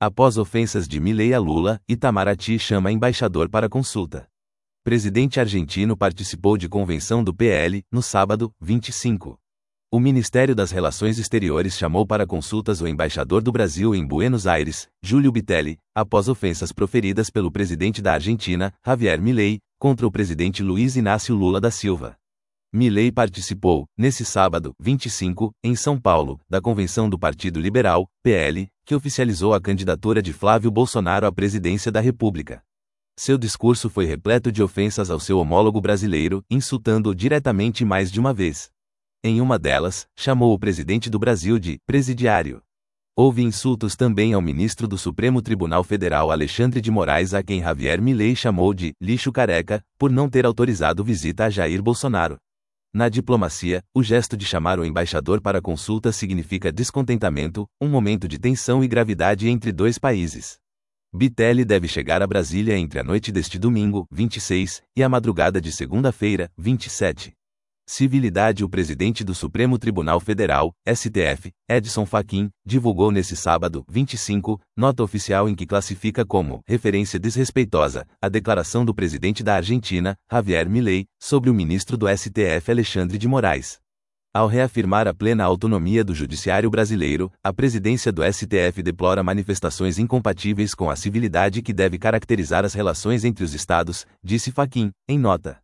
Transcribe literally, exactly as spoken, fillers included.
Após ofensas de Milei a Lula, Itamaraty chama embaixador para consulta. Presidente argentino participou de convenção do P L, no sábado, vinte e cinco. O Ministério das Relações Exteriores chamou para consultas o embaixador do Brasil em Buenos Aires, Júlio Bitelli, após ofensas proferidas pelo presidente da Argentina, Javier Milei, contra o presidente Luiz Inácio Lula da Silva. Milei participou, nesse sábado, vinte e cinco, em São Paulo, da convenção do Partido Liberal, P L, que oficializou a candidatura de Flávio Bolsonaro à presidência da República. Seu discurso foi repleto de ofensas ao seu homólogo brasileiro, insultando-o diretamente mais de uma vez. Em uma delas, chamou o presidente do Brasil de presidiário. Houve insultos também ao ministro do Supremo Tribunal Federal Alexandre de Moraes, a quem Javier Milei chamou de lixo careca, por não ter autorizado visita a Jair Bolsonaro. Na diplomacia, o gesto de chamar o embaixador para consulta significa descontentamento, um momento de tensão e gravidade entre dois países. Bitelli deve chegar a Brasília entre a noite deste domingo, vinte e seis, e a madrugada de segunda-feira, vinte e sete. Civilidade. O presidente do Supremo Tribunal Federal, S T F, Edson Fachin, divulgou nesse sábado, vinte e cinco, nota oficial em que classifica como referência desrespeitosa a declaração do presidente da Argentina, Javier Milei, sobre o ministro do S T F Alexandre de Moraes. Ao reafirmar a plena autonomia do judiciário brasileiro, a presidência do S T F deplora manifestações incompatíveis com a civilidade que deve caracterizar as relações entre os estados, disse Fachin, em nota.